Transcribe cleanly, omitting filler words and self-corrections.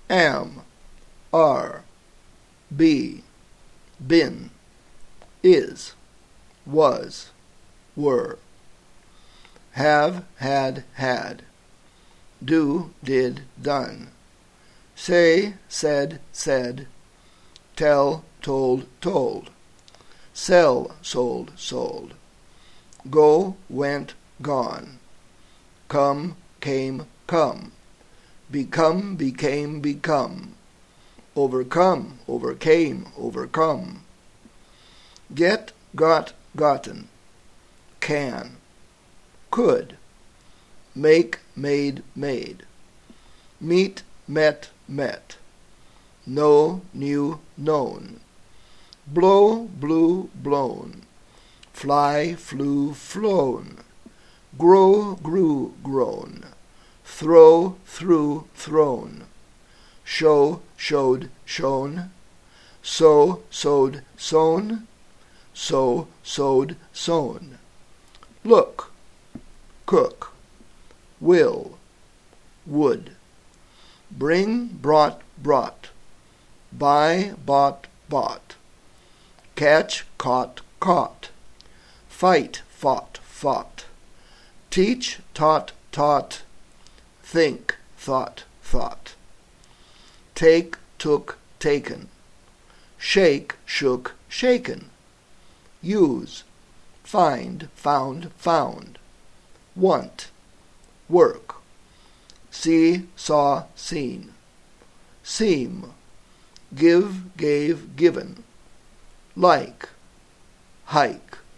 am, are, be, been, is, was, were. Have, had, do, did, done. Say, said, said. Tell, told, told. Sell, sold, sold. Go, went, gone. Come, came, come. Become, became, become. Overcome, overcame, overcome. Get, got, gotten. Can, could. Make, made, made. Meet, met, met. Know, knew, known. Blow, blew, blown. Fly, flew, flown. Grow, grew, grown. Throw, threw, thrown. Show, showed, shown. Sow, sowed, sown. Sow, sowed, sown. Look, cook. Will, would. Bring, brought, brought. Buy, bought, bought. Catch, caught, caught. Fight, fought, fought. Teach, taught, taught. Think, thought, thought. Take, took, taken. Shake, shook, shaken. Use, find, found, found. Want, work. See, saw, seen. Seem, give, gave, given. Like, hike.